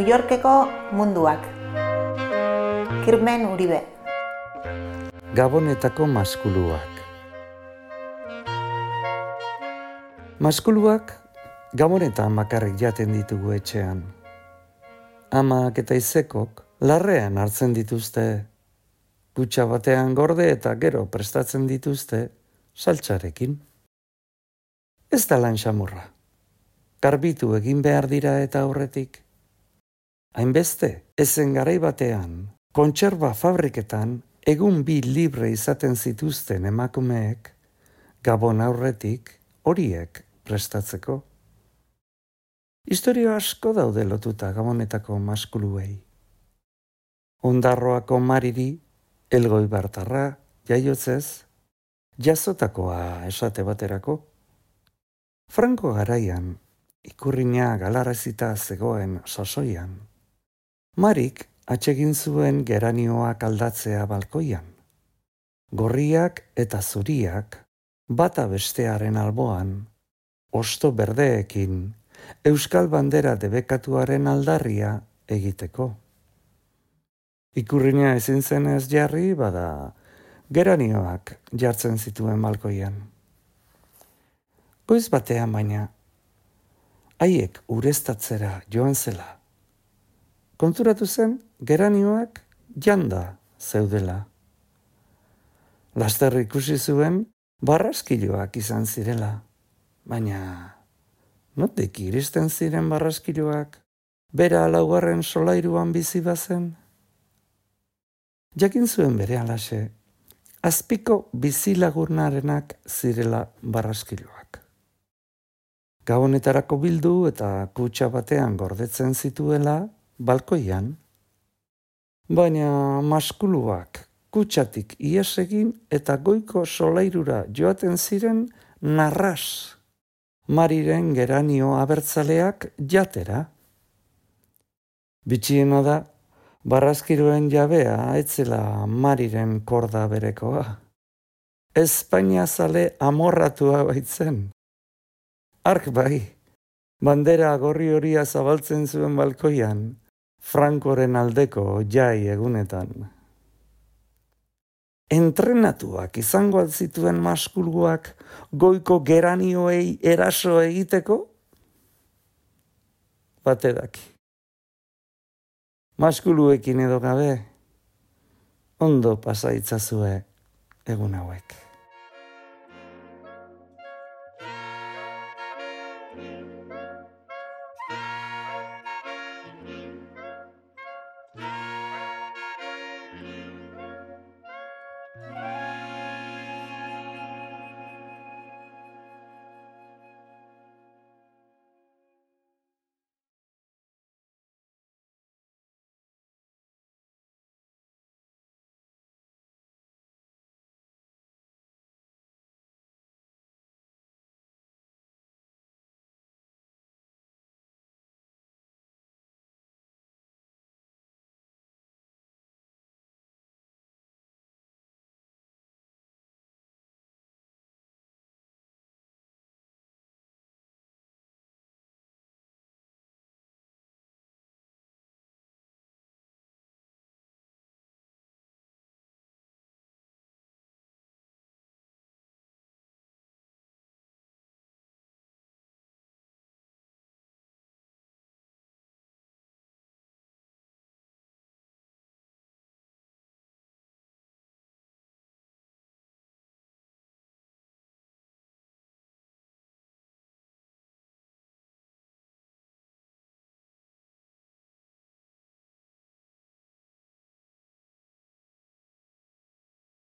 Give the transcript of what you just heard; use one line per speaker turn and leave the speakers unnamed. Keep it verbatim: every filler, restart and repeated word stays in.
New Yorkeko munduak. Kirmen Uribe.
Gabonetako maskuluak. Maskuluak Gabonetan bakarrik jaten ditugu etxean. Amak eta izekok larrean hartzen dituzte, kutxa batean gorde eta gero prestatzen dituzte saltsarekin. Ez da lan xamurra. Garbitu egin behar dira eta aurretik. Hainbeste, ezen garai batean, kontserba fabriketan egun bi libre izaten zituzten emakumeek, Gabon aurretik horiek prestatzeko. Historia asko daude lotuta Gabonetako maskuluei. Ondarroako Mariri, Elgoibartarra, jaiotzez, jazotakoa esate baterako. Franko garaian, ikurrina galarazita zegoen sasoian. Marik atsegin zuen geranioak aldatzea balkoian. Gorriak eta zuriak, bata bestearen alboan, hosto berdeekin, euskal bandera debekatuaren aldarria egiteko. Ikurrina ezin zenez jarri, bada geranioak jartzen zituen balkoian. Goiz batean baina, haiek ureztatzera joan zela. Konturatu zen, geranioak janda zeudela. Laster ikusi zuen, barraskiloak izan zirela. Baina, notik iristen ziren barraskiloak, bera laugarren solairuan bizi bazen? Jakin zuen bere alaxe, azpiko bizilagunarenak zirela barraskiloak. Gabonetarako bildu eta kutxa batean gordetzen zituela balkoian, baina maskuluak kutxatik ihes egin eta goiko solairura joaten ziren narras, Mariren geranio abertzaleak jatera. Bitxiena da, barraskiloen jabea etzela Mariren korda berekoa. Espainia zale amorratua baitzen. Ark bai, bandera gorri horia zabaltzen zuen balkoian, Frankoren aldeko jai egunetan. Entrenatuak izango altzituen maskuluak goiko geranioei eraso egiteko? Bate daki. Maskuluekin edo gabe, ondo pasa itzazue egun hauek.